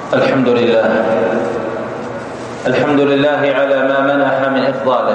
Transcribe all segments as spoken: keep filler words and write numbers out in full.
الحمد لله الحمد لله على ما منح من إفضاله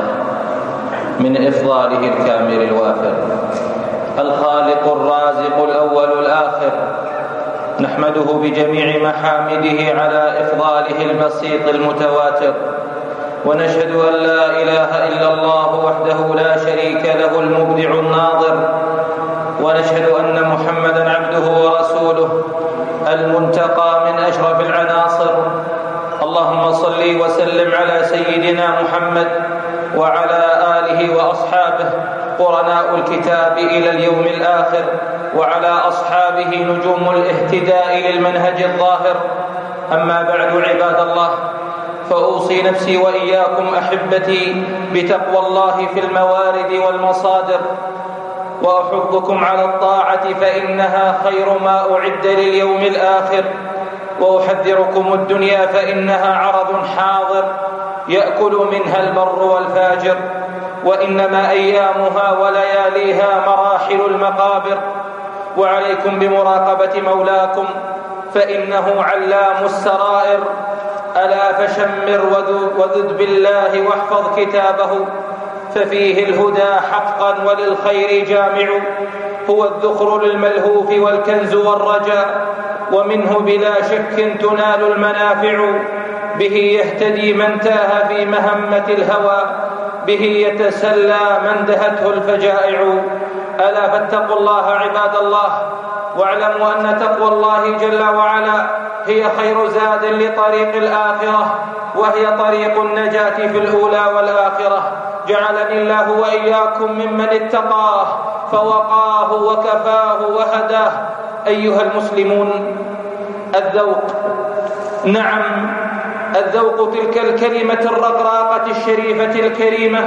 من إفضاله الكامل الوافر، الخالق الرازق الأول الآخر، نحمده بجميع محامده على إفضاله البسيط المتواتر، ونشهد أن لا إله إلا الله وحده لا شريك له المبدع الناظر، ونشهد أن محمدًا عبده ورسوله المنتقى من أشرف العناصر. اللهم صل وسلم على سيدنا محمد وعلى آله وأصحابه قرناء الكتاب إلى اليوم الآخر، وعلى أصحابه نجوم الاهتداء للمنهج الظاهر. أما بعد، عباد الله، فأوصي نفسي وإياكم أحبتي بتقوى الله في الموارد والمصادر، وأحثكم على الطاعة فإنها خير ما أعد لليوم الآخر، وأحذركم الدنيا فإنها عرض حاضر يأكل منها البر والفاجر، وإنما أيامها ولياليها مراحل المقابر. وعليكم بمراقبة مولاكم فإنه علام السرائر. ألا فشمر وذد بالله واحفظ كتابه، ففيه الهدى حقا وللخير جامع، هو الذخر للملهوف والكنز والرجاء، ومنه بلا شك تنال المنافع. به يهتدي من تاه في مهمة الهوى، به يتسلى من دهته الفجائع. ألا فاتقوا الله عباد الله، واعلموا أن تقوى الله جل وعلا هي خير زاد لطريق الآخرة، وهي طريق النجاة في الأولى والآخرة. جعلني الله وإياكم ممن اتقاه فوقاه وكفاه وهداه. أيها المسلمون، الذوق، نعم الذوق، تلك الكلمة الرقراقة الشريفة الكريمة.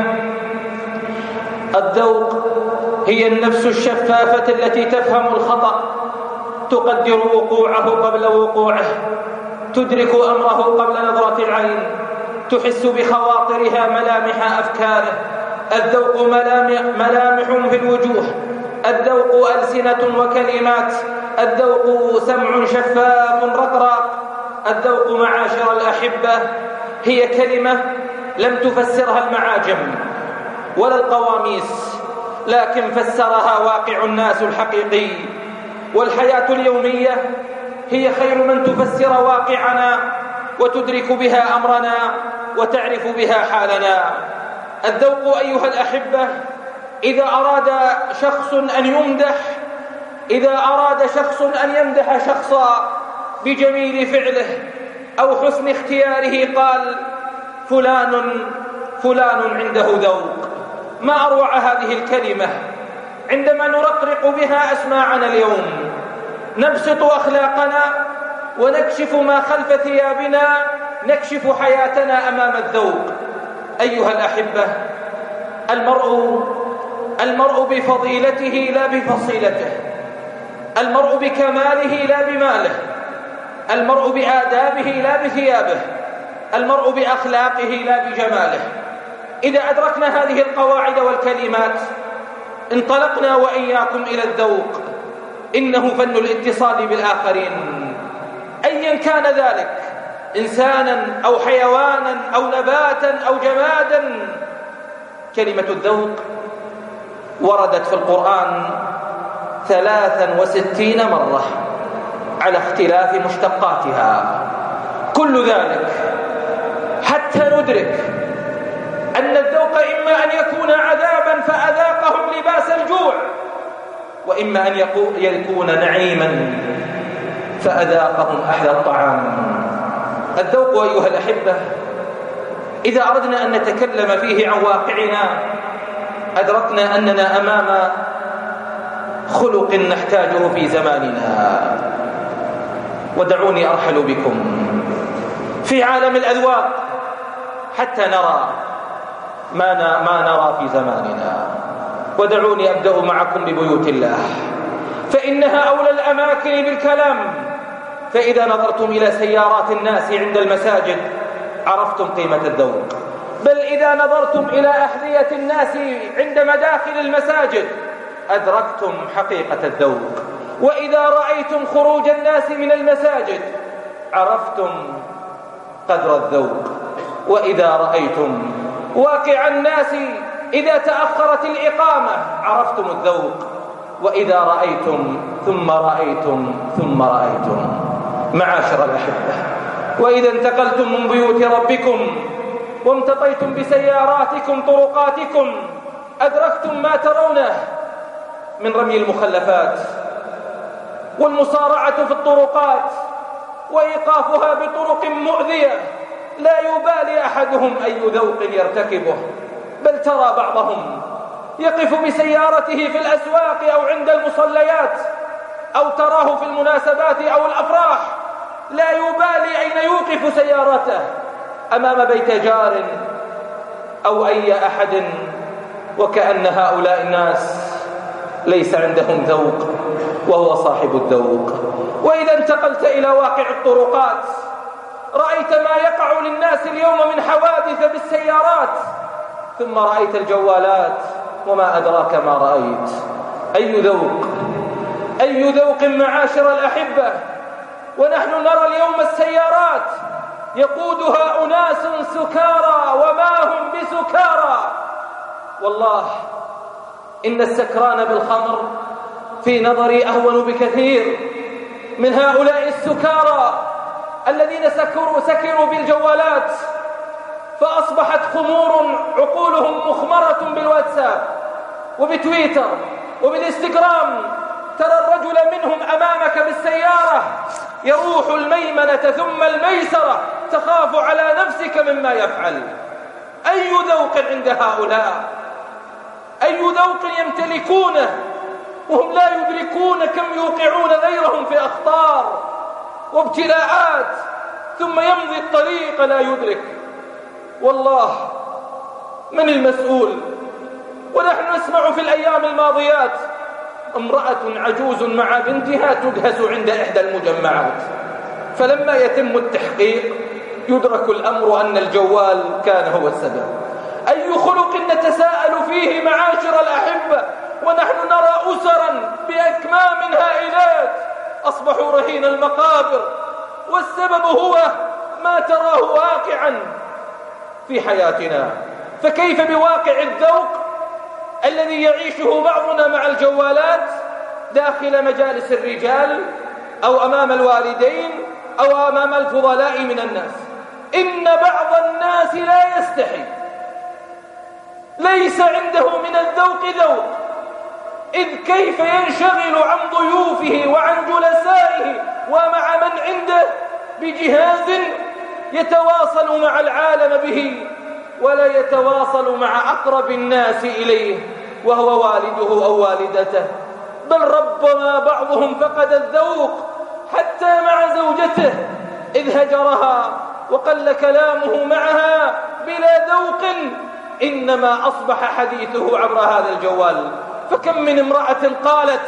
الذوق هي النفس الشفافة التي تفهم الخطأ، تقدر وقوعه قبل وقوعه، تدرك أمره قبل نظرة العين، تحس بخواطرها ملامح أفكاره. الذوق ملامح, ملامح في الوجوه، الذوق ألسنة وكلمات، الذوق سمع شفاف رقراق. الذوق معاشر الأحبة هي كلمة لم تفسرها المعاجم ولا القواميس، لكن فسرها واقع الناس الحقيقي. والحياة اليومية هي خير من تفسر واقعنا وتدرك بها أمرنا وتعرف بها حالنا. الذوق أيها الأحبة، إذا أراد شخص أن يمدح إذا أراد شخص أن يمدح شخصا بجميل فعله أو حسن اختياره قال فلان فلان عنده ذوق. ما أروع هذه الكلمة عندما نرقرق بها أسماعنا اليوم، نبسط أخلاقنا ونكشف ما خلف ثيابنا، نكشف حياتنا أمام الذوق. أيها الأحبة، المرء المرء بفضيلته لا بفصيلته، المرء بكماله لا بماله، المرء بآدابه لا بثيابه، المرء بأخلاقه لا بجماله. إذا أدركنا هذه القواعد والكلمات انطلقنا وإياكم إلى الذوق. إنه فن الاتصال بالآخرين أيا كان ذلك، إنسانا أو حيوانا أو نباتا أو جمادا. كلمة الذوق وردت في القرآن ثلاثا وستين مرة على اختلاف مشتقاتها. كل ذلك حتى ندرك أن الذوق إما أن يكون عذابا فأذاقهم لباس الجوع، وإما أن يكون نعيما فأذاقهم أحلى الطعام. الذوق أيها الأحبة، إذا أردنا أن نتكلم فيه عن واقعنا أدركنا أننا أمام خلق نحتاجه في زماننا. ودعوني أرحل بكم في عالم الأذواق حتى نرى ما ما نرى في زماننا. ودعوني أبدأ معكم ببيوت الله، فإنها أولى الأماكن بالكلام. فإذا نظرتم إلى سيارات الناس عند المساجد عرفتم قيمة الذوق، بل إذا نظرتم إلى أحذية الناس عند مداخل المساجد أدركتم حقيقة الذوق. وإذا رأيتم خروج الناس من المساجد عرفتم قدر الذوق. وإذا رأيتم واقع الناس إذا تأخرت الإقامة عرفتم الذوق. وإذا رأيتم ثم رأيتم ثم رأيتم. معاشر الأحبة، وإذا انتقلتم من بيوت ربكم وامتطيتم بسياراتكم طرقاتكم أدركتم ما ترونه من رمي المخلفات والمصارعة في الطرقات وإيقافها بطرق مؤذية لا يبالي أحدهم أي ذوق يرتكبه، بل ترى بعضهم يقف بسيارته في الأسواق أو عند المصليات، أو تراه في المناسبات أو الأفراح لا يبالي أين يوقف سيارته، أمام بيت جار أو أي أحد، وكأن هؤلاء الناس ليس عندهم ذوق وهو صاحب الذوق. وإذا انتقلت إلى واقع الطرقات رأيت ما يقع للناس اليوم من حوادث بالسيارات، ثم رأيت الجوالات وما أدراك ما رأيت. أي ذوق، أي ذوق معاشر الأحبة. ونحن نرى اليوم السيارات يقودها أناس سكارى وما هم بسكارى. والله إن السكران بالخمر في نظري أهون بكثير من هؤلاء السكارى الذين سكروا, سكروا بالجوالات، فأصبحت خمور عقولهم مخمرة بالواتساب وبتويتر وبالإنستغرام. ترى الرجل منهم أمامك بالسيارة يروح الميمنة ثم الميسرة تخاف على نفسك مما يفعل. أي ذوق عند هؤلاء، أي ذوق يمتلكونه وهم لا يدركون كم يوقعون غيرهم في أخطار وابتلاءات، ثم يمضي الطريق لا يدرك. والله من المسؤول؟ ونحن نسمع في الأيام الماضيات امرأة عجوز مع بنتها تدهس عند إحدى المجمعات، فلما يتم التحقيق يدرك الأمر أن الجوال كان هو السبب. أي خلق نتساءل فيه معاشر الأحبة ونحن نرى أسرا بأكمام هائلات أصبحوا رهين المقابر، والسبب هو ما تراه واقعا في حياتنا. فكيف بواقع الذوق الذي يعيشه بعضنا مع الجوالات داخل مجالس الرجال أو أمام الوالدين أو أمام الفضلاء من الناس؟ إن بعض الناس لا يستحي، ليس عنده من الذوق ذوق، إذ كيف ينشغل عن ضيوفه وعن جلسائه ومع من عنده بجهاز يتواصل مع العالم به ولا يتواصل مع أقرب الناس إليه وهو والده أو والدته. بل ربما بعضهم فقد الذوق حتى مع زوجته إذ هجرها وقل كلامه معها بلا ذوق، إنما أصبح حديثه عبر هذا الجوال. فكم من امرأة قالت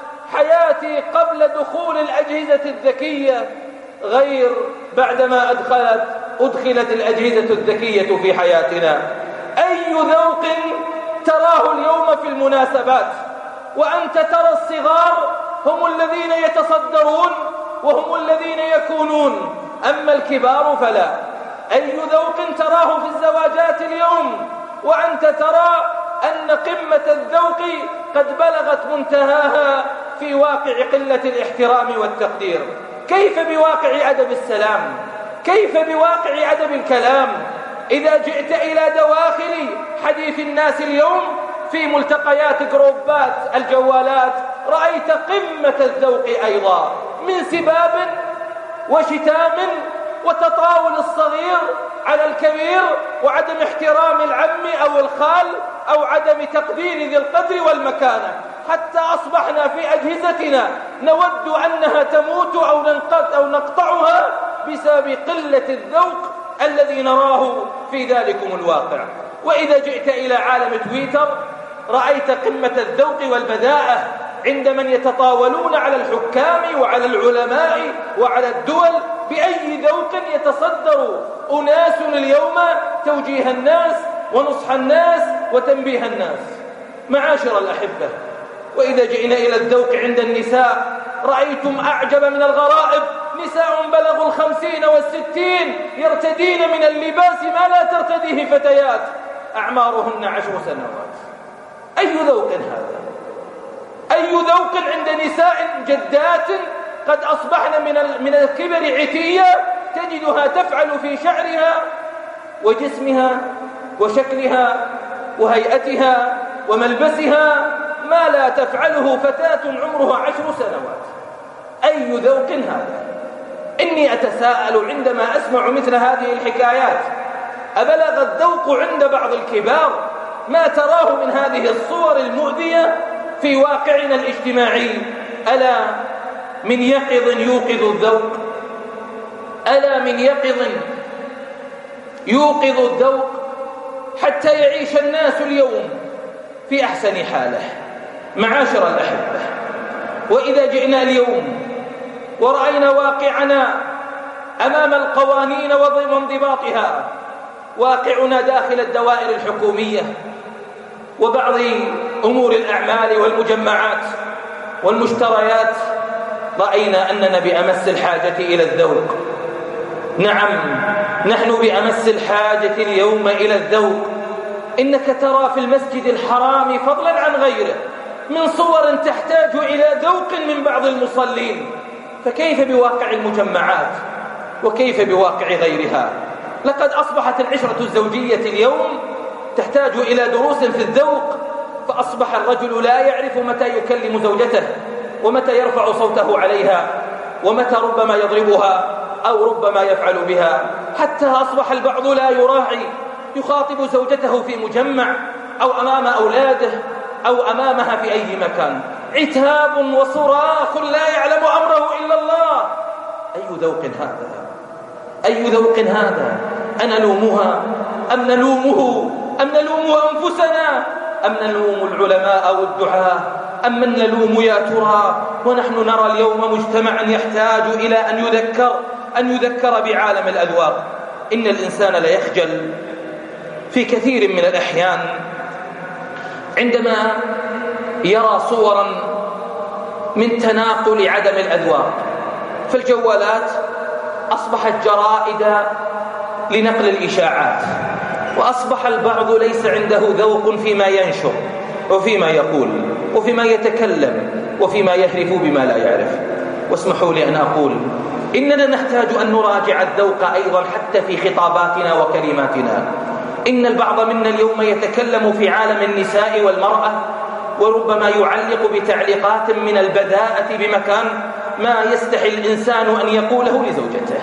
حياتي قبل دخول الأجهزة الذكية غير بعدما أدخلت أدخلت الأجهزة الذكية في حياتنا. أي ذوق تراه اليوم في المناسبات، وأنت ترى الصغار هم الذين يتصدرون وهم الذين يكونون، أما الكبار فلا. أي ذوق تراه في الزواجات اليوم وأنت ترى أن قمة الذوق قد بلغت منتهاها في واقع قلة الاحترام والتقدير. كيف بواقع عدم السلام؟ كيف بواقع عدم الكلام؟ إذا جئت إلى دواخل حديث الناس اليوم في ملتقيات جروبات الجوالات رأيت قمة الذوق أيضا، من سباب وشتام وتطاول الصغير على الكبير وعدم احترام العم أو الخال أو عدم تقدير ذي القدر والمكانة، حتى أصبحنا في أجهزتنا نود أنها تموت أو نقطعها بسبب قلة الذوق الذي نراه في ذلكم الواقع. وإذا جئت إلى عالم تويتر رأيت قمة الذوق والبذاءة عند من يتطاولون على الحكام وعلى العلماء وعلى الدول. بأي ذوق يتصدر أناس اليوم توجيه الناس ونصح الناس وتنبيه الناس. معاشر الأحبة، وإذا جئنا إلى الذوق عند النساء رأيتم أعجب من الغرائب، نساء بلغوا الخمسين والستين يرتدين من اللباس ما لا ترتديه فتيات أعمارهن عشر سنوات. أي ذوق هذا؟ أي ذوق عند نساء جدات قد أصبحن من من الكبر عتية تجدها تفعل في شعرها وجسمها وشكلها وهيئتها وملبسها ما لا تفعله فتاة عمرها عشر سنوات. أي ذوق هذا؟ إني أتساءل عندما أسمع مثل هذه الحكايات، أبلغ الذوق عند بعض الكبار ما تراه من هذه الصور المؤذية في واقعنا الاجتماعي؟ ألا من يقظ يوقظ الذوق، ألا من يقظ يوقظ الذوق حتى يعيش الناس اليوم في أحسن حاله. معاشر الأحبة، وإذا جئنا اليوم ورأينا واقعنا أمام القوانين وانضباطها، واقعنا داخل الدوائر الحكومية وبعض أمور الأعمال والمجمعات والمشتريات، رأينا أننا بأمس الحاجة إلى الذوق. نعم، نحن بأمس الحاجة اليوم إلى الذوق. إنك ترى في المسجد الحرام فضلا عن غيره من صور تحتاج إلى ذوق من بعض المصلين، فكيف بواقع المجمعات وكيف بواقع غيرها؟ لقد أصبحت العشرة الزوجية اليوم تحتاج إلى دروس في الذوق، فأصبح الرجل لا يعرف متى يكلم زوجته ومتى يرفع صوته عليها ومتى ربما يضربها أو ربما يفعل بها، حتى أصبح البعض لا يراعي، يخاطب زوجته في مجمع أو أمام أولاده أو أمامها في أي مكان، عتاب وصراخ لا يعلم أمره إلا الله. أي ذوق هذا؟ أي ذوق هذا؟ أنلومها أم نلومه أم نلوم أنفسنا أم نلوم العلماء أو الدعاة أم من نلوم يا ترى؟ ونحن نرى اليوم مجتمعا يحتاج إلى أن يذكر أن يذكر بعالم الأذواق. إن الإنسان ليخجل في كثير من الأحيان عندما يرى صورا من تناقل عدم الأذواق، فالجوالات أصبحت جرائد لنقل الإشاعات، وأصبح البعض ليس عنده ذوق فيما ينشر وفيما يقول وفيما يتكلم وفيما يهرف بما لا يعرف. واسمحوا لي أن أقول إننا نحتاج أن نراجع الذوق أيضا حتى في خطاباتنا وكلماتنا. إن البعض منا اليوم يتكلم في عالم النساء والمرأة وربما يعلق بتعليقات من البذاءة بمكان ما يستحي الإنسان أن يقوله لزوجته.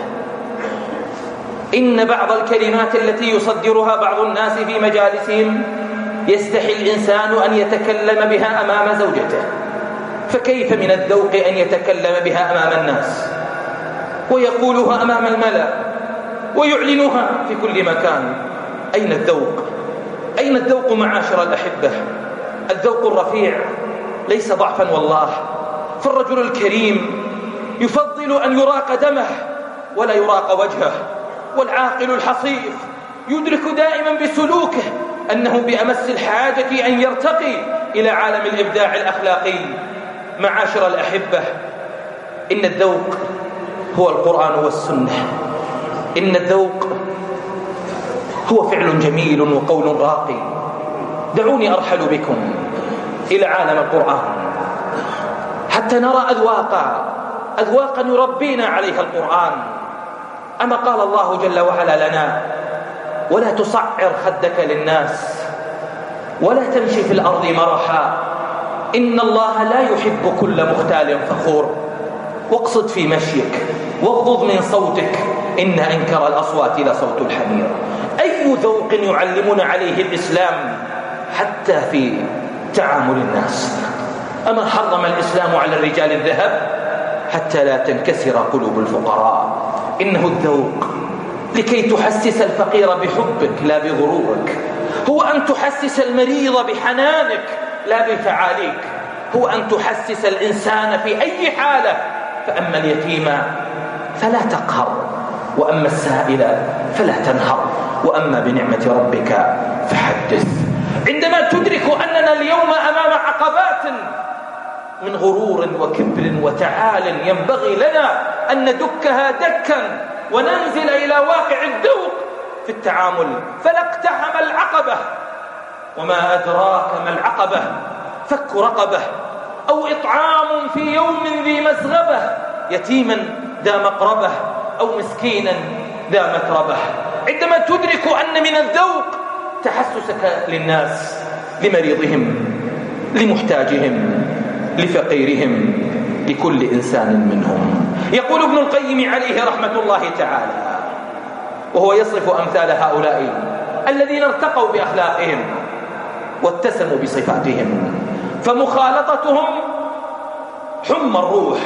إن بعض الكلمات التي يصدرها بعض الناس في مجالسهم يستحي الإنسان أن يتكلم بها أمام زوجته، فكيف من الذوق أن يتكلم بها أمام الناس ويقولها أمام الملأ ويعلنها في كل مكان؟ أين الذوق؟ أين الذوق معاشر الأحبة؟ الذوق الرفيع ليس ضعفا والله، فالرجل الكريم يفضل أن يراق دمه ولا يراق وجهه، والعاقل الحصيف يدرك دائما بسلوكه أنه بأمس الحاجة أن يرتقي إلى عالم الإبداع الأخلاقي. معاشر الأحبة، إن الذوق هو القرآن والسنة. إن الذوق هو فعل جميل وقول راقي. دعوني أرحل بكم إلى عالم القرآن حتى نرى أذواقا أذواقا يربينا عليها القرآن. أما قال الله جل وعلا لنا: ولا تصعر خدك للناس ولا تمشي في الأرض مرحا إن الله لا يحب كل مختال فخور واقصد في مشيك واغضض من صوتك إن أنكر الأصوات لصوت الحمير. أي ذوق يعلمنا عليه الإسلام حتى في تعامل الناس؟ أما حرم الإسلام على الرجال الذهب حتى لا تنكسر قلوب الفقراء؟ إنه الذوق لكي تحسس الفقير بحبك لا بغرورك، هو أن تحسس المريض بحنانك لا بتعاليك، هو أن تحسس الإنسان في أي حالة. فأما اليتيم فلا تقهر، وأما السائل فلا تنهر، وأما بنعمة ربك فحدث. عندما تدرك أننا اليوم أمام عقبات من غرور وكبر وتعال ينبغي لنا أن ندكها دكا وننزل إلى واقع الذوق في التعامل. فلا اقتحم العقبة، وما أدراك ما العقبة، فك رقبة أو إطعام في يوم ذي مسغبة، يتيما ذا مقربة أو مسكينا ذا متربة. عندما تدرك أن من الذوق تحسسك للناس، لمريضهم، لمحتاجهم، لفقيرهم، لكل إنسان منهم. يقول ابن القيم عليه رحمة الله تعالى وهو يصف أمثال هؤلاء الذين ارتقوا بأخلاقهم واتسموا بصفاتهم، فمخالطتهم حمى الروح،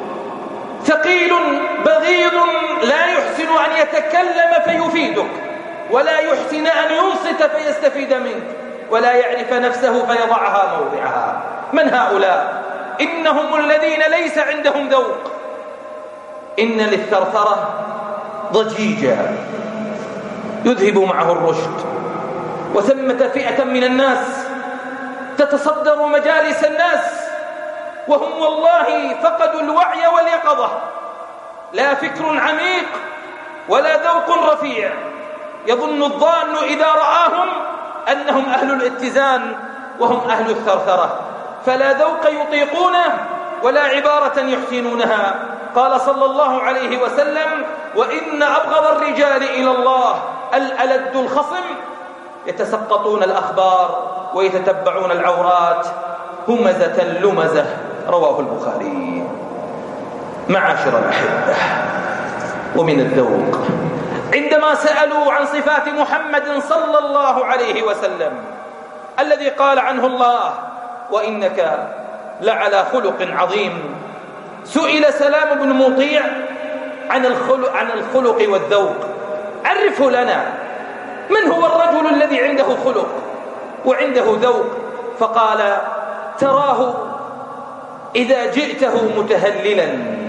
ثقيل بغيض لا يحسن أن يتكلم فيفيدك، ولا يحسن أن ينصت فيستفيد منك، ولا يعرف نفسه فيضعها موضعها. من هؤلاء؟ إنهم الذين ليس عندهم ذوق. إن للثرثرة ضجيجا يذهب معه الرشد، وثمة فئة من الناس تتصدر مجالس الناس وهم والله فقدوا الوعي واليقظة، لا فكر عميق ولا ذوق رفيع. يظن الضال إذا رآهم أنهم أهل الاتزان وهم أهل الثرثرة، فلا ذوق يطيقونه ولا عبارة يحسنونها. قال صلى الله عليه وسلم: وإن أبغض الرجال إلى الله الألد الخصم، يتسقطون الأخبار ويتتبعون العورات، همزة لمزة. رواه البخاري. معاشر الأحبة، ومن الذوق عندما سألوا عن صفات محمد صلى الله عليه وسلم الذي قال عنه الله: وإنك لعلى خلق عظيم، سئل سلام بن مطيع عن الخلق, عن الخلق والذوق. عرفه لنا، من هو الرجل الذي عنده خلق وعنده ذوق؟ فقال: تراه إذا جئته متهللا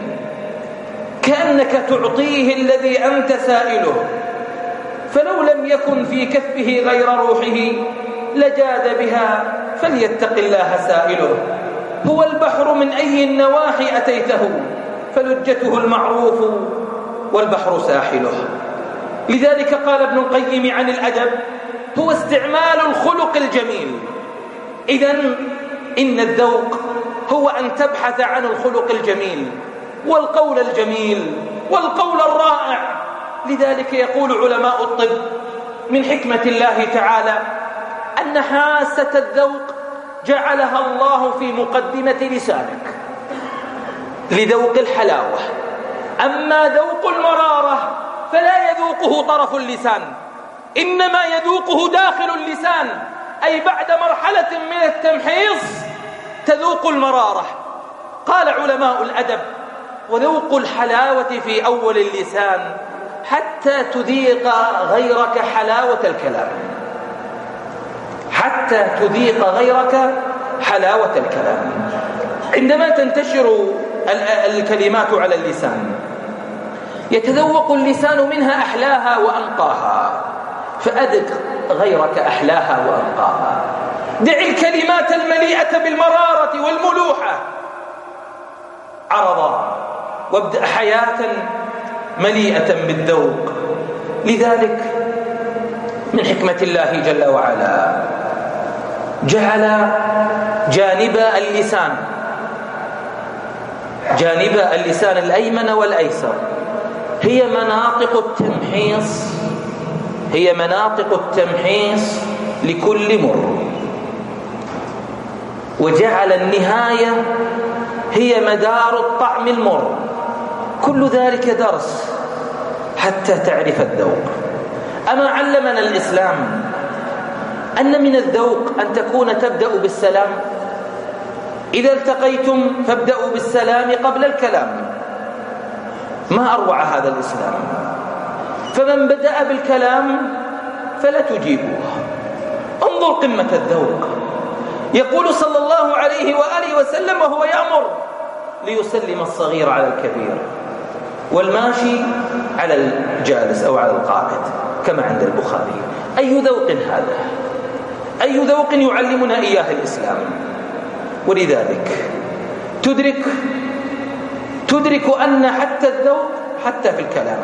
كأنك تعطيه الذي أنت سائله، فلو لم يكن في كفه غير روحه لجاد بها، فليتق الله سائله. هو البحر من أي النواحي أتيته، فلجته المعروف والبحر ساحله. لذلك قال ابن القيم عن الأدب: هو استعمال الخلق الجميل. إذن إن الذوق هو أن تبحث عن الخلق الجميل والقول الجميل والقول الرائع. لذلك يقول علماء الطب من حكمة الله تعالى أن حاسة الذوق جعلها الله في مقدمة لسانك لذوق الحلاوة. أما ذوق المرارة فلا يذوقه طرف اللسان، إنما يذوقه داخل اللسان، أي بعد مرحلة من التمحيص تذوق المرارة. قال علماء الأدب: وذوق الحلاوة في أول اللسان حتى تذيق غيرك حلاوة الكلام، حتى تذيق غيرك حلاوة الكلام. عندما تنتشر الكلمات على اللسان يتذوق اللسان منها أحلاها وأنقاها، فأذق غيرك أحلاها وأنقاها. دع الكلمات المليئة بالمرارة والملوحة عرضا، وابدأ حياة مليئة بالذوق. لذلك من حكمة الله جل وعلا جعل جانب اللسان جانب اللسان الأيمن والأيسر هي مناطق التمحيص هي مناطق التمحيص لكل مر، وجعل النهاية هي مدار الطعم المر. كل ذلك درس حتى تعرف الذوق. أما علمنا الإسلام أن من الذوق أن تكون تبدأ بالسلام، إذا التقيتم فابدأوا بالسلام قبل الكلام. ما أروع هذا الإسلام! فمن بدأ بالكلام فلا تجيبوه. انظر قمة الذوق. يقول صلى الله عليه وآله وسلم وهو يأمر ليسلم الصغير على الكبير والماشي على الجالس أو على القاعد، كما عند البخاري. أي ذوق هذا؟ أي ذوق يعلمنا إياه الإسلام؟ ولذلك تدرك تدرك أن حتى الذوق حتى في الكلام،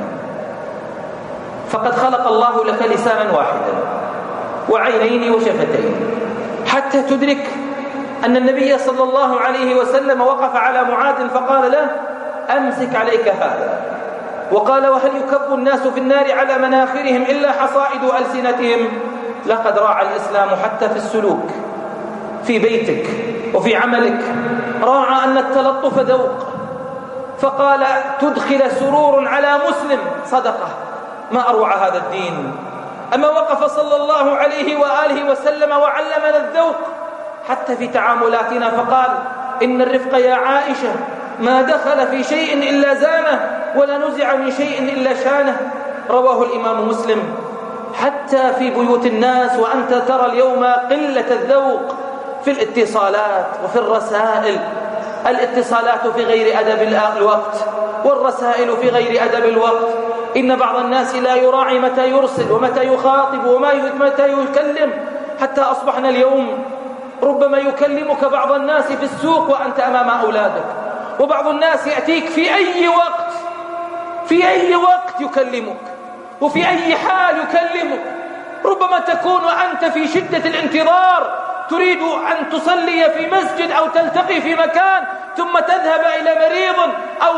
فقد خلق الله لك لسانا واحدا وعينين وشفتين، حتى تدرك أن النبي صلى الله عليه وسلم وقف على معاذ فقال له أمسك عليك هذا، وقال وهل يكب الناس في النار على مناخرهم إلا حصائد ألسنتهم؟ لقد راعى الإسلام حتى في السلوك، في بيتك وفي عملك راعى أن التلطف ذوق، فقال تدخل سرور على مسلم صدقة. ما أروع هذا الدين. أما وقف صلى الله عليه وآله وسلم وعلمنا الذوق حتى في تعاملاتنا، فقال إن الرفق يا عائشة ما دخل في شيء إلا زانه ولا نزع من شيء إلا شانه. رواه الإمام مسلم. حتى في بيوت الناس وأنت ترى اليوم قلة الذوق في الاتصالات وفي الرسائل، الاتصالات في غير أدب الوقت والرسائل في غير أدب الوقت. إن بعض الناس لا يراعي متى يرسل ومتى يخاطب ومتى يكلم، حتى أصبحنا اليوم ربما يكلمك بعض الناس في السوق وأنت أمام أولادك، وبعض الناس يأتيك في أي وقت في أي وقت يكلمك وفي أي حال يكلمك. ربما تكون وأنت في شدة الانتظار تريد أن تصلي في مسجد أو تلتقي في مكان، ثم تذهب إلى مريض أو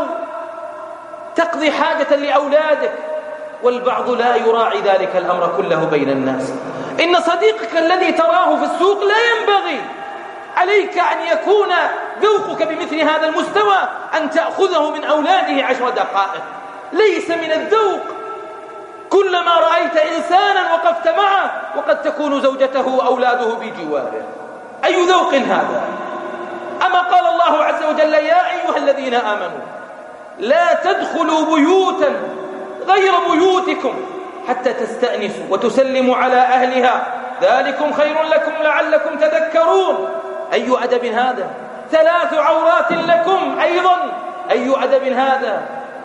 تقضي حاجة لأولادك، والبعض لا يراعي ذلك الأمر كله بين الناس. إن صديقك الذي تراه في السوق لا ينبغي عليك أن يكون ذوقك بمثل هذا المستوى أن تأخذه من أولاده عشر دقائق. ليس من الذوق كلما رأيت إنسانا وقفت معه وقد تكون زوجته وأولاده بجواره. أي ذوق هذا؟ أما قال الله عز وجل يا أيها الذين آمنوا لا تدخلوا بيوتا غير بيوتكم حتى تستأنسوا وتسلموا على أهلها ذلكم خير لكم لعلكم تذكرون. أي أدب هذا؟ ثلاث عورات لكم أيضا، أي أدب هذا؟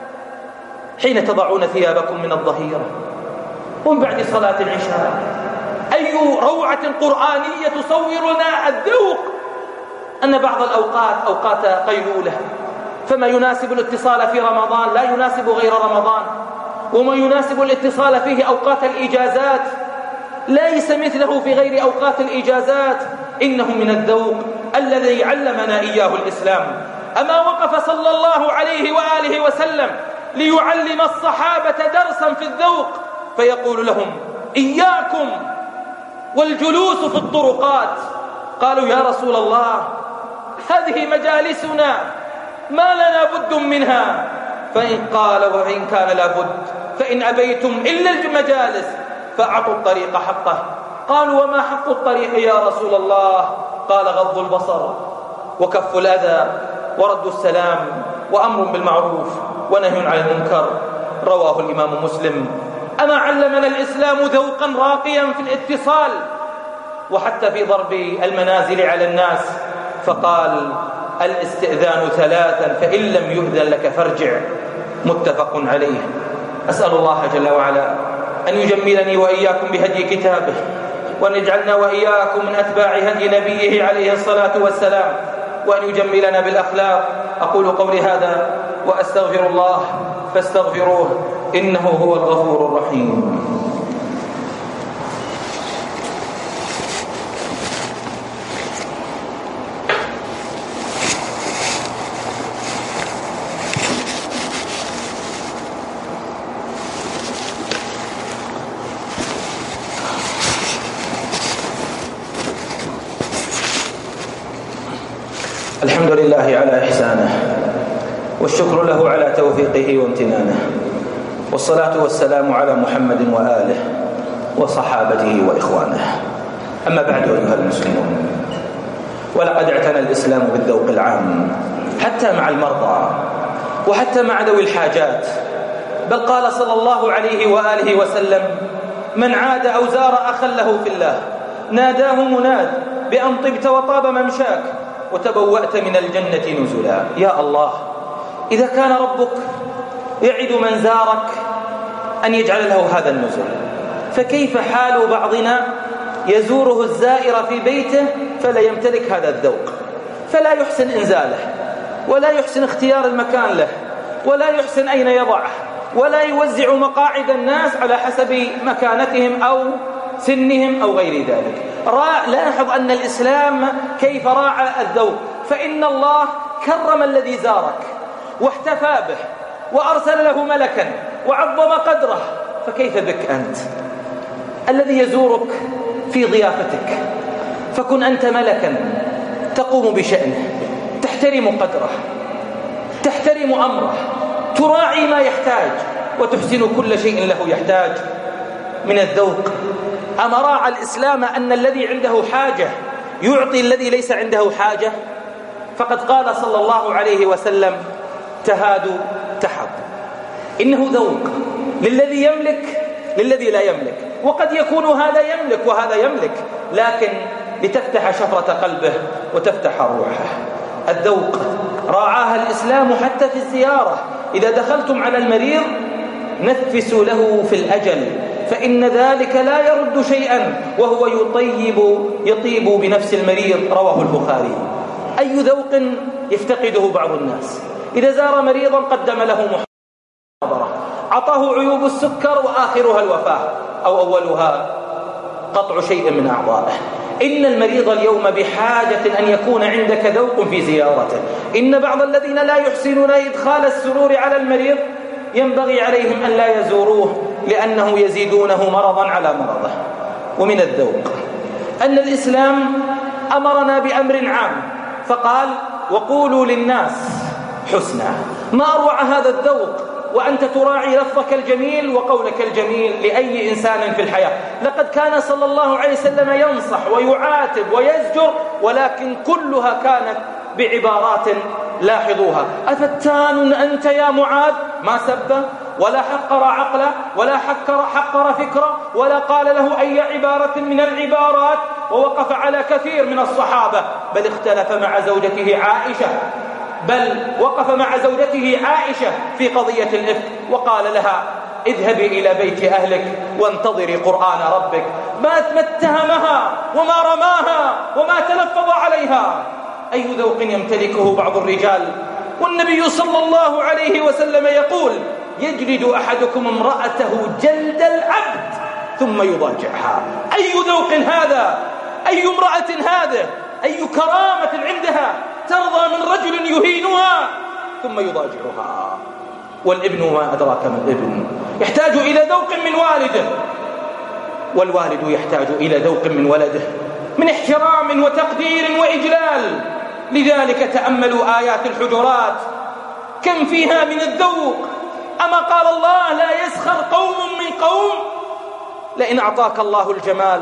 حين تضعون ثيابكم من الظهيرة ومن بعد صلاة العشاء. أي روعة قرآنية تصور لنا الذوق. أن بعض الأوقات أوقات قيلولة، فما يناسب الاتصال في رمضان لا يناسب غير رمضان، وما يناسب الاتصال فيه أوقات الإجازات ليس مثله في غير أوقات الإجازات. إنه من الذوق الذي علمنا إياه الإسلام. أما وقف صلى الله عليه وآله وسلم ليعلم الصحابة درسا في الذوق فيقول لهم إياكم والجلوس في الطرقات. قالوا يا رسول الله هذه مجالسنا ما لنا بد منها. فإن قال وإن كان لا بد فإن أبيتم إلا المجالس فأعطوا الطريق حقه. قالوا وما حق الطريق يا رسول الله؟ قال غض البصر وكف الأذى ورد السلام وأمر بالمعروف ونهي عن المنكر. رواه الإمام مسلم. أما علمنا الإسلام ذوقا راقيا في الاتصال وحتى في ضرب المنازل على الناس، فقال الاستئذان ثلاثا فإن لم يؤذن لك فارجع. متفق عليه. أسأل الله جل وعلا أن يجملني وإياكم بهدي كتابه، وأن يجعلنا وإياكم من أتباع هدي نبيه عليه الصلاة والسلام، وأن يجملنا بالأخلاق. أقول قولي هذا وأستغفر الله فاستغفروه إنه هو الغفور الرحيم. الحمد لله على إحسانه، والشكر له على توفيقه وامتنانه، والصلاة والسلام على محمد وآله وصحابته وإخوانه. أما بعد أيها المسلمون، ولقد اعتنى الإسلام بالذوق العام حتى مع المرضى وحتى مع ذوي الحاجات. بل قال صلى الله عليه وآله وسلم من عاد أو زار أخا له في الله ناداه مناد بأن طبت وطاب ممشاك وتبوأت من الجنة نزلا. يا الله، إذا كان ربك يعد من زارك أن يجعل له هذا النزل، فكيف حال بعضنا يزوره الزائر في بيته فلا يمتلك هذا الذوق، فلا يحسن إنزاله، ولا يحسن اختيار المكان له، ولا يحسن أين يضعه، ولا يوزع مقاعد الناس على حسب مكانتهم أو سنهم أو غير ذلك. لاحظ أن الإسلام كيف راعى الذوق، فإن الله كرم الذي زارك واحتفى به وأرسل له ملكا وعظم قدره، فكيف بك أنت الذي يزورك في ضيافتك؟ فكن أنت ملكا تقوم بشأنه، تحترم قدره، تحترم أمره، تراعي ما يحتاج وتحسن كل شيء له يحتاج من الذوق. أما راعى الإسلام أن الذي عنده حاجة يعطي الذي ليس عنده حاجة؟ فقد قال صلى الله عليه وسلم: تهادوا تحب. إنه ذوق للذي يملك للذي لا يملك، وقد يكون هذا يملك وهذا يملك، لكن لتفتح شفرة قلبه وتفتح روحه. الذوق راعاها الإسلام حتى في الزيارة. إذا دخلتم على المريض نفسوا له في الأجل، فإن ذلك لا يرد شيئا وهو يطيب يطيب بنفس المريض. رواه البخاري. أي ذوق يفتقده بعض الناس؟ إذا زار مريضا قدم له محاضرة، عطاه عيوب السكر وآخرها الوفاة أو أولها قطع شيء من أعضائه. إن المريض اليوم بحاجة أن يكون عندك ذوق في زيارته. إن بعض الذين لا يحسنون إدخال السرور على المريض ينبغي عليهم أن لا يزوروه، لأنه يزيدونه مرضا على مرضه. ومن الذوق أن الإسلام أمرنا بأمر عام فقال: وقولوا للناس حسنا. ما أروع هذا الذوق، وأنت تراعي لفظك الجميل وقولك الجميل لأي إنسان في الحياة. لقد كان صلى الله عليه وسلم ينصح ويعاتب ويزجر، ولكن كلها كانت بعبارات لاحظوها: أفتان أنت يا معاذ؟ ما سبه ولا حقر عقله ولا حقر, حقر فكره ولا قال له أي عبارة من العبارات، ووقف على كثير من الصحابة، بل اختلف مع زوجته عائشة بل وقف مع زوجته عائشة في قضية الإفك، وقال لها: اذهبي إلى بيت أهلك وانتظري قرآن ربك. ما اتهمها وما رماها وما تلفظ عليها. أي ذوق يمتلكه بعض الرجال؟ والنبي صلى الله عليه وسلم يقول: يجلد أحدكم امرأته جلد العبد ثم يضاجعها. أي ذوق هذا؟ أي امرأة هذا؟ أي كرامة عندها ترضى من رجل يهينها ثم يضاجعها؟ والابن ما أدراك ما الابن، يحتاج إلى ذوق من والده، والوالد يحتاج إلى ذوق من ولده، من احترام وتقدير وإجلال. لذلك تأملوا آيات الحجرات كم فيها من الذوق. أما قال الله: لا يسخر قوم من قوم. لئن أعطاك الله الجمال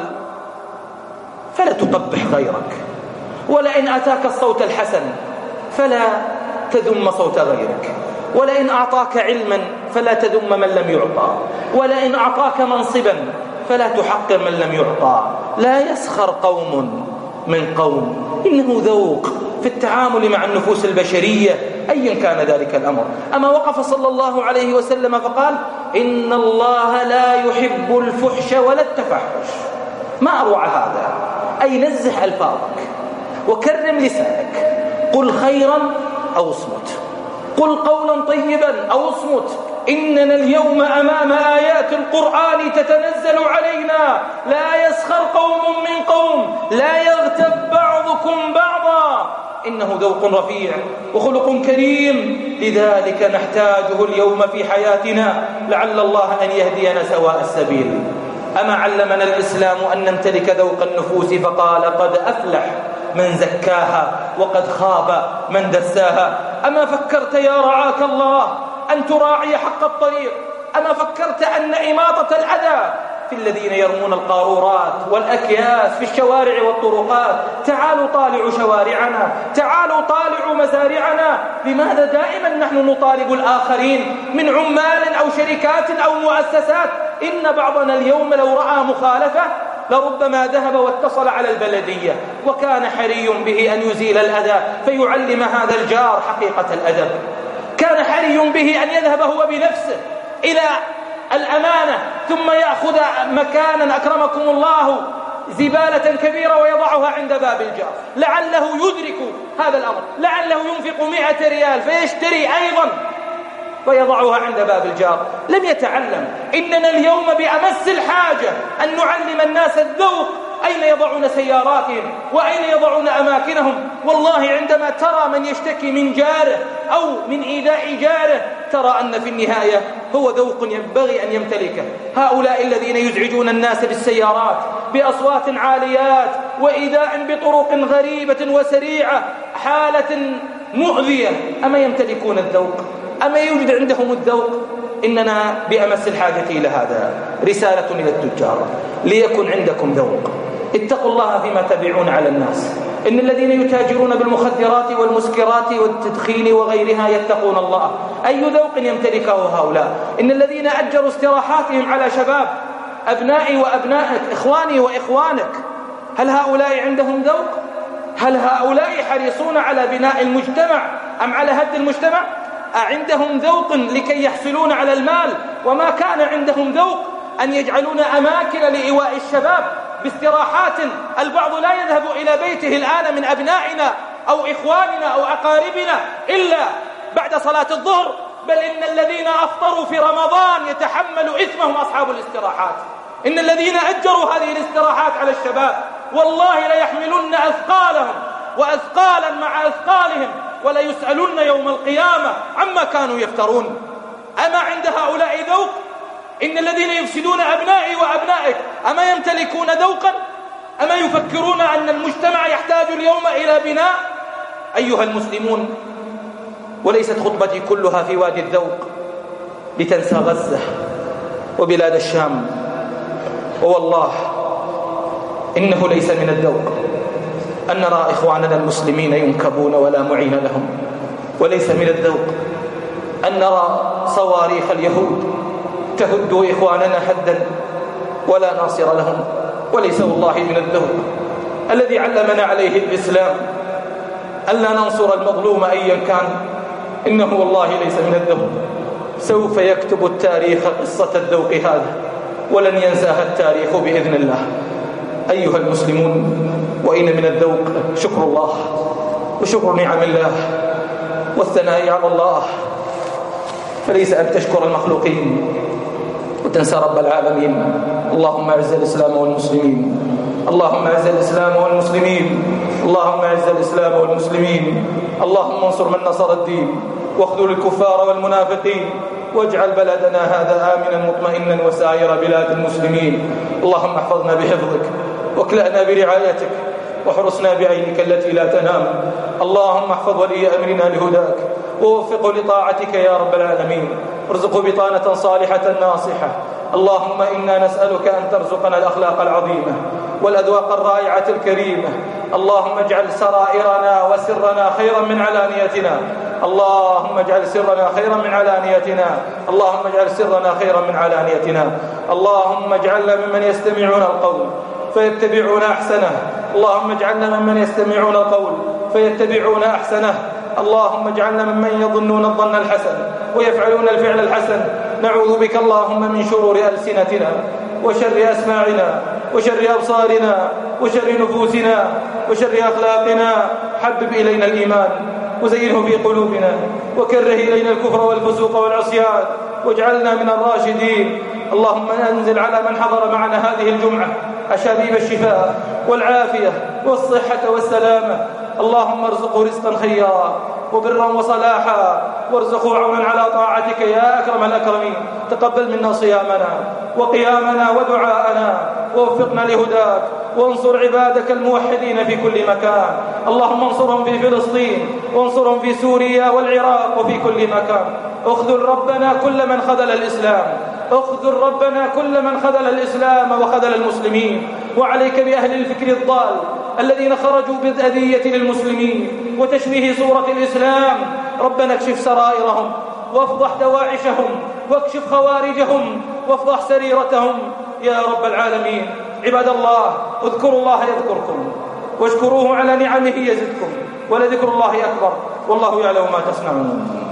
فلا تقبح غيرك، ولئن أتاك الصوت الحسن فلا تذم صوت غيرك، ولئن أعطاك علما فلا تذم من لم يعطى، ولئن أعطاك منصبا فلا تحقر من لم يعطى. لا يسخر قوم من قوم. إنه ذوق في التعامل مع النفوس البشرية أيا كان ذلك الأمر. أما وقف صلى الله عليه وسلم فقال: إن الله لا يحب الفحش ولا التفحش. ما أروع هذا؟ أي نزه ألفاظك وكرم لسانك، قل خيرا أو اصمت، قل قولا طيبا أو اصمت. إننا اليوم أمام آيات القرآن تتنزل علينا. لا يسخر قوم من قوم، لا يغتب بعضكم بعضا. إنه ذوق رفيع وخلق كريم، لذلك نحتاجه اليوم في حياتنا، لعل الله أن يهدينا سواء السبيل. أما علمنا الإسلام أن نمتلك ذوق النفوس فقال: قد أفلح من زكاها وقد خاب من دساها. أما فكرت يا رعاك الله أن تراعي حق الطريق؟ أما فكرت أن إماطة الأذى في الذين يرمون القارورات والأكياس في الشوارع والطرقات؟ تعالوا طالعوا شوارعنا، تعالوا طالعوا مزارعنا. لماذا دائما نحن نطالب الآخرين من عمال أو شركات أو مؤسسات؟ إن بعضنا اليوم لو رأى مخالفة لربما ذهب واتصل على البلدية، وكان حري به أن يزيل الأذى فيعلم هذا الجار حقيقة الأدب. كان حري به أن يذهب هو بنفسه إلى الأمانة ثم يأخذ مكانا أكرمكم الله زبالة كبيرة ويضعها عند باب الجار، لعله يدرك هذا الأمر، لعله ينفق مئة ريال فيشتري أيضا ويضعها عند باب الجار. لم يتعلم. إننا اليوم بأمس الحاجة أن نعلم الناس الذوق، أين يضعون سياراتهم وأين يضعون أماكنهم. والله عندما ترى من يشتكي من جاره أو من إيذاء جاره ترى أن في النهاية هو ذوق ينبغي أن يمتلكه. هؤلاء الذين يزعجون الناس بالسيارات بأصوات عاليات وإيذاء بطرق غريبة وسريعة، حالة مؤذية، أما يمتلكون الذوق؟ أما يوجد عندهم الذوق؟ إننا بأمس الحاجة إلى هذا. رسالة إلى التجار: ليكن عندكم ذوق، اتقوا الله فيما تبيعون على الناس. إن الذين يتاجرون بالمخدرات والمسكرات والتدخين وغيرها يتقون الله. أي ذوق يمتلكه هؤلاء؟ إن الذين أجروا استراحاتهم على شباب، أبنائي وأبنائك، إخواني وإخوانك، هل هؤلاء عندهم ذوق؟ هل هؤلاء حريصون على بناء المجتمع أم على هد المجتمع؟ أعندهم ذوق لكي يحصلون على المال؟ وما كان عندهم ذوق أن يجعلون أماكن لإيواء الشباب باستراحات. البعض لا يذهب إلى بيته الآن من أبنائنا أو إخواننا أو أقاربنا إلا بعد صلاة الظهر، بل إن الذين أفطروا في رمضان يتحمل إثمهم أصحاب الاستراحات. إن الذين أجروا هذه الاستراحات على الشباب والله ليحملن أثقالهم وأثقالا مع أثقالهم وليسألن يوم القيامة عما كانوا يفترون. أما عند هؤلاء ذوق؟ إن الذين يفسدون أبنائي وأبنائك أما يمتلكون ذوقا؟ أما يفكرون أن المجتمع يحتاج اليوم إلى بناء؟ أيها المسلمون، وليست خطبتي كلها في وادي الذوق لتنسى غزة وبلاد الشام. والله إنه ليس من الذوق أن نرى إخواننا المسلمين ينكبون ولا معين لهم، وليس من الذوق أن نرى صواريخ اليهود تهد إخواننا هدا ولا ناصر لهم، وليس والله من الذوق الذي علمنا عليه الإسلام ألا ننصر المظلوم أيا كان. إنه والله ليس من الذوق. سوف يكتب التاريخ قصة الذوق هذا ولن ينساها التاريخ بإذن الله. أيها المسلمون، وإن من الذوق شكر الله وشكر نعم الله والثناء على الله، فليس أن تشكر المخلوقين وتنسى رب العالمين. اللهم أعز الإسلام والمسلمين، اللهم أعز الإسلام والمسلمين، اللهم أعز الإسلام والمسلمين، اللهم انصر من نصر الدين واخذل الكفار والمنافقين، واجعل بلدنا هذا آمنا مطمئنا وسائر بلاد المسلمين. اللهم احفظنا بحفظك واكلأنا برعايتك واحرسنا بعينك التي لا تنام. اللهم احفظ ولي أمرنا لهداك ووفقه لطاعتك يا رب العالمين، ارزقه بطانة صالحة ناصحة. اللهم إنا نسألك أن ترزقنا الأخلاق العظيمة والأذواق الرائعة الكريمة. اللهم اجعل سرائرنا وسرنا خيرا من علانيتنا، اللهم اجعل سرنا خيرا من علانيتنا، اللهم اجعل سرنا خيرا من علانيتنا. اللهم اجعلنا ممن يستمعون القول فيتبعون أحسنه، اللهم اجعلنا ممن يستمعون القول فيتبعون أحسنه. اللهم اجعلنا ممن يظنون الظن الحسن ويفعلون الفعل الحسن. نعوذ بك اللهم من شرور ألسنتنا وشر أسماعنا وشر أبصارنا وشر نفوسنا وشر أخلاقنا. حبب إلينا الإيمان وزينه في قلوبنا وكره إلينا الكفر والفسوق والعصيان واجعلنا من الراشدين. اللهم أنزل على من حضر معنا هذه الجمعة أشابيب الشفاء والعافية والصحة والسلامة. اللهم ارزقه رزقا خيرا وبرا وصلاحا، وارزقه عونا على طاعتك يا أكرم الأكرمين. تقبل منا صيامنا وقيامنا ودعاءنا، ووفقنا لهداك، وانصر عبادك الموحدين في كل مكان. اللهم انصرهم في فلسطين، وانصرهم في سوريا والعراق وفي كل مكان. اخذل ربنا كل من خذل الإسلام، اخذل ربنا كل من خذل الإسلام وخذل المسلمين. وعليك بأهل الفكر الضال الذين خرجوا بالأذية للمسلمين وتشويه صورة الإسلام. ربنا اكشف سرائرهم وافضح دواعشهم واكشف خوارجهم وافضح سريرتهم يا رب العالمين. عباد الله، اذكروا الله يذكركم واشكروه على نعمه يزدكم، ولذكر الله أكبر، والله يعلم ما تصنعون.